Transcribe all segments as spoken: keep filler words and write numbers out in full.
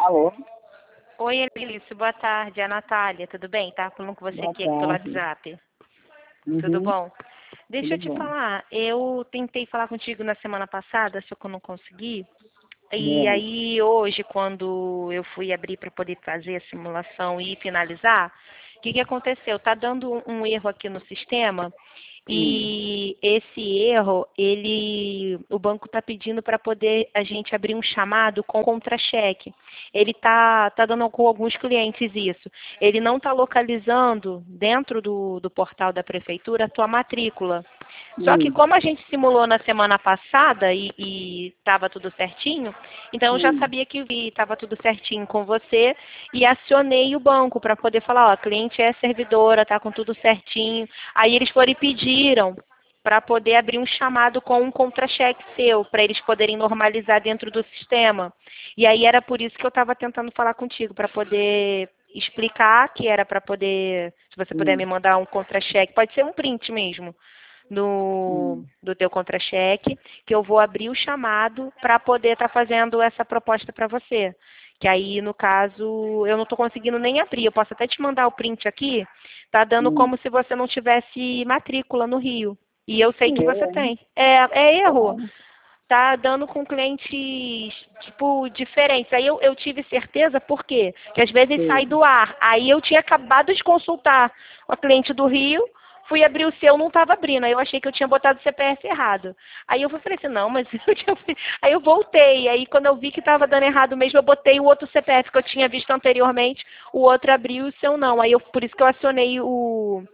Alô? Oi, Elício, boa tarde. É a Natália, tudo bem? Tá falando com você Boa aqui, aqui pelo tarde. WhatsApp. Tudo Uhum, bom? Deixa tudo eu te bom. falar, eu tentei falar contigo na semana passada, só que eu não consegui. E É. aí hoje, quando eu fui abrir para poder fazer a simulação e finalizar, o que, que aconteceu? Tá dando um erro aqui no sistema Hum, e esse erro, ele, o banco está pedindo para poder a gente abrir um chamado com contra-cheque. Ele tá, tá dando com alguns clientes isso. Ele não está localizando dentro do, do portal da prefeitura a tua matrícula. Só que hum, como a gente simulou na semana passada e estava tudo certinho, então eu já hum, sabia que estava tudo certinho com você e acionei o banco para poder falar, ó, a cliente é servidora, tá com tudo certinho. Aí eles foram e pediram para poder abrir um chamado com um contra-cheque seu, para eles poderem normalizar dentro do sistema. E aí era por isso que eu estava tentando falar contigo, para poder explicar que era para poder, se você puder me hum, mandar um contra-cheque, pode ser um print mesmo, no, hum. do teu contra-cheque, que eu vou abrir o chamado para poder estar fazendo essa proposta para você. Que aí, no caso, eu não estou conseguindo nem abrir. Eu posso até te mandar o print aqui. Tá dando hum. como se você não tivesse matrícula no Rio. E eu sei que você É, tem. É, é erro. é. Tá dando com clientes, tipo, diferentes. Aí eu, eu tive certeza, por quê? Que às vezes sai Sim. do ar. Aí eu tinha acabado de consultar a cliente do Rio, fui abrir o seu, não estava abrindo. Aí eu achei que eu tinha botado o C P F errado. Aí eu falei assim, não, mas eu tinha... Aí eu voltei. Aí quando eu vi que estava dando errado mesmo, eu botei o outro C P F que eu tinha visto anteriormente, o outro abriu e o seu não. Aí eu, por isso que eu acionei o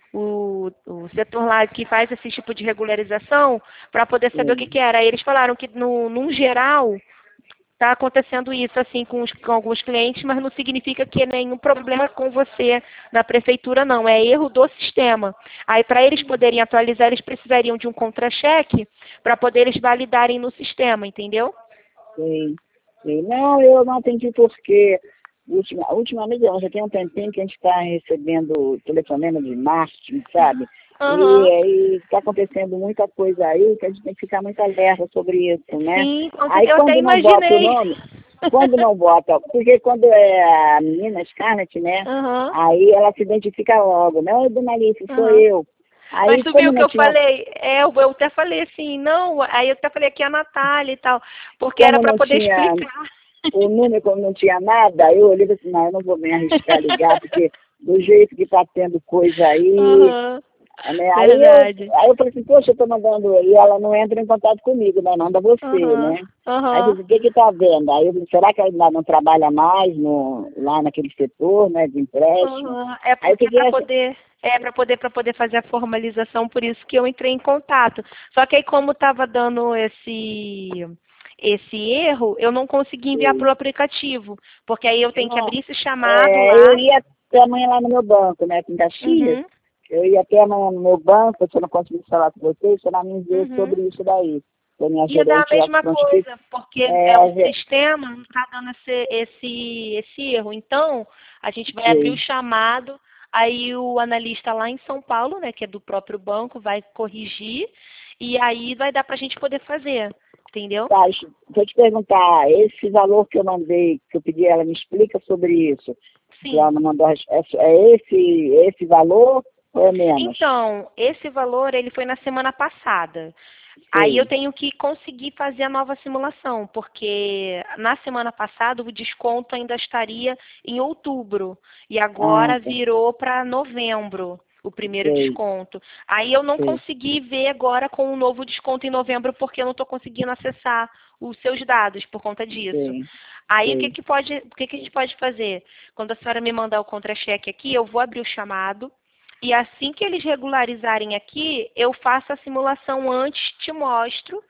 o, o setor lá que faz esse tipo de regularização para poder saber o que, que Sim. era. Aí eles falaram que, no, num geral, está acontecendo isso assim com, os, com alguns clientes, mas não significa que é nenhum problema com você na prefeitura, não. É erro do sistema. Aí, para eles poderem atualizar, eles precisariam de um contra-cheque para poder eles validarem no sistema, entendeu? Sim. Sim. Não, eu não atendi porque ultima, ultimamente não, já tem um tempinho que a gente está recebendo telefonema de marketing, sabe? E Aham. aí está acontecendo muita coisa aí que a gente tem que ficar muito alerta sobre isso, né? Sim, com Aí certeza. Eu até quando não bota o imaginei. nome, quando não bota, porque quando é a menina Scarlett, né? Aham. Aí ela se identifica logo, né? Oi, dona Alice, sou Aham. eu. Mas Aí tu como viu que não eu tinha, falei? É, eu eu até falei assim, não, aí eu até falei aqui a Natália e tal, porque era como para não poder tinha explicar. o número, como não tinha nada, aí eu olhei e falei assim, não, eu não vou me arriscar a ligar, porque do jeito que está tendo coisa aí, Aham, né? Aí eu, verdade. aí eu falei assim, poxa, eu estou mandando, e ela não entra em contato comigo, né? Manda você, Aham, né? Aí eu aham, falei, o que que tá vendo? Aí eu falei, será que ela ainda não trabalha mais no, lá naquele setor, né, de empréstimo? aham. É Aí eu porque é fiquei para assim, poder, é para poder, para poder fazer a formalização, por isso que eu entrei em contato. Só que aí como estava dando esse esse erro, eu não consegui enviar para o aplicativo, porque aí eu tenho que não, abrir esse chamado é, eu lá. ia até amanhã lá no meu banco, né, aqui em Caxias, Uhum, eu ia até amanhã no meu banco, se eu não conseguisse falar com vocês, você me ver uhum. sobre isso daí. Se a minha Ia dar a gerente já mesma prontifica. coisa, porque é É, o a ge- sistema não está dando esse, esse, esse erro. Então, a gente vai abrir o sei. chamado, aí o analista lá em São Paulo, né, que é do próprio banco, vai corrigir e aí vai dar para a gente poder fazer, entendeu? Tá, deixa deixa eu te perguntar, esse valor que eu mandei, que eu pedi, ela me explica sobre isso. Que ela Sim. não mandou, a res- é, é esse, esse valor ou é menos? Então, esse valor ele foi na semana passada. Aí eu Sei. tenho que conseguir fazer a nova simulação, porque na semana passada o desconto ainda estaria em outubro e Ah, agora tá. virou para novembro o primeiro Sei, desconto. Aí eu não sei, consegui ver agora com o novo desconto em novembro porque eu não estou conseguindo acessar os seus dados por conta disso. sei, Aí o que, sei. que pode, o que, que a gente pode fazer? Quando a senhora me mandar o contra-cheque aqui, eu vou abrir o chamado. E assim que eles regularizarem aqui, eu faço a simulação antes, te mostro,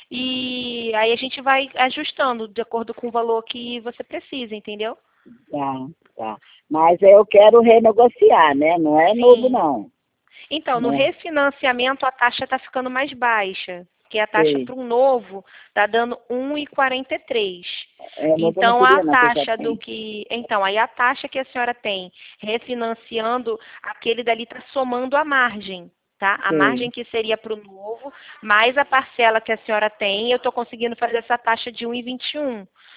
e aí a gente vai ajustando de acordo com o valor que você precisa, entendeu? Tá, tá. Mas eu quero renegociar, né? Não é novo, Sim. não. Então, no Né? refinanciamento a taxa está ficando mais baixa, que a taxa Sei. para um novo está dando um vírgula quarenta e três. É, novo eu não Então, a queria, não, que eu já taxa do tenho. que. Então, aí a taxa que a senhora tem refinanciando, aquele dali está somando a margem. Tá? A margem Sei, que seria para o novo, mais a parcela que a senhora tem, eu estou conseguindo fazer essa taxa de um vírgula vinte e um.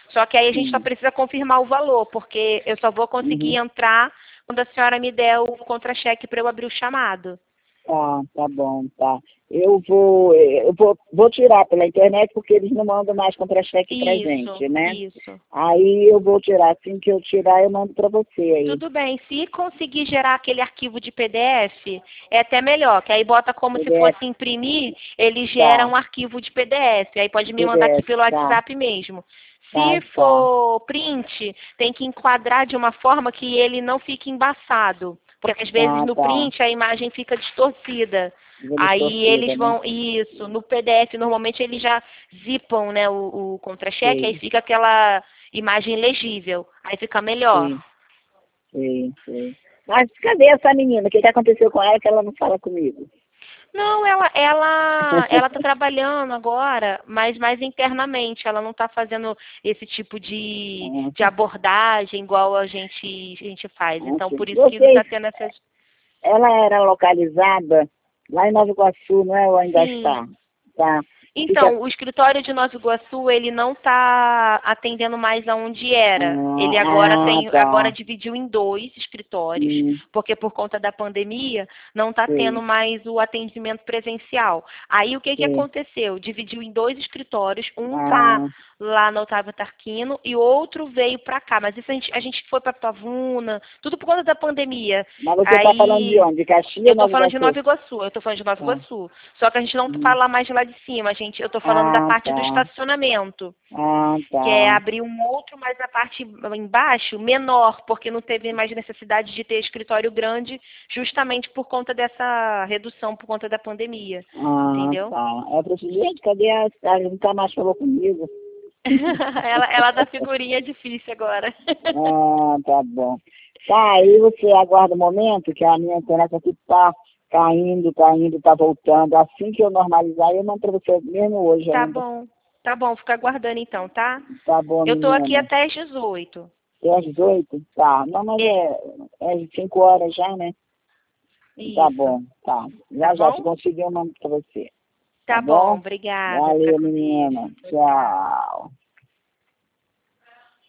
Só que aí a gente só Sim. precisa confirmar o valor, porque eu só vou conseguir Uhum. entrar quando a senhora me der o contra-cheque para eu abrir o chamado. Tá, tá bom, tá. Eu vou, eu vou, vou tirar pela internet porque eles não mandam mais contra-cheque pra Isso, gente, né? isso. Aí eu vou tirar, assim que eu tirar eu mando pra você aí. Tudo bem, se conseguir gerar aquele arquivo de P D F, é até melhor, que aí bota como se P D F, fosse imprimir, ele gera tá. um arquivo de P D F, aí pode me mandar aqui P D F, pelo tá, WhatsApp mesmo. tá, Se tá. for print, tem que enquadrar de uma forma que ele não fique embaçado, porque às vezes Ah, no tá. print a imagem fica distorcida. Vendo Aí eles torcida, né? vão, isso, no P D F normalmente eles já zipam, né, o, o contra-cheque, aí Sei, fica aquela imagem legível, aí fica melhor. sei, sei, sei. Mas cadê essa menina? O que que aconteceu com ela que ela não fala comigo? Não, ela ela ela está trabalhando agora, mas mais internamente. Ela não está fazendo esse tipo de, de abordagem igual a gente a gente faz. Então Ontem. por isso que Vocês, está tendo essas. ela era localizada lá em Nova Iguaçu, não é? Ou ainda Sim. está? Tá. Fica. Então, o escritório de Nova Iguaçu, ele não está atendendo mais aonde era. Ah, Ele agora ah, tem, agora tá. dividiu em dois escritórios, Hum, porque por conta da pandemia não está tendo sei, mais o atendimento presencial. Aí o que que sei. aconteceu? Dividiu em dois escritórios, um está Ah, lá na Otávio Tarquino e outro veio para cá. Mas isso a gente, a gente foi para Pavuna, tudo por conta da pandemia. mas você está falando de Aí onde? De Caxias eu ou estou Nova falando de Iguaçu? Nova Iguaçu, eu estou falando de Nova Tá. Iguaçu. Só que a gente não Hum. fala mais de lá de cima, gente. Eu estou falando da Ah, parte do tá. estacionamento, Ah, que é tá. abrir um outro, mas a parte embaixo menor, porque não teve mais necessidade de ter escritório grande, justamente por conta dessa redução, por conta da pandemia. Ah, Entendeu? tá. É para gente, cadê a. Ela nunca mais falou comigo. ela, ela da figurinha é difícil agora. Ah, tá bom. Tá, aí você aguarda o momento que a minha internet aqui tá caindo, caindo, tá voltando. Assim que eu normalizar, eu mando pra você mesmo hoje Tá ainda. bom. Tá bom, fica aguardando então, tá? Tá bom, Eu tô aqui menina. até às dezoito. É às dezoito? Tá. Não, mas É, é, é às cinco horas já, né? Tá isso. bom, tá. Tá Já já, se bom? conseguir, eu mando pra você. Tá Tá bom, bom? obrigada. Fica Valeu, com Deus. menina. Tchau, tchau. Tchau.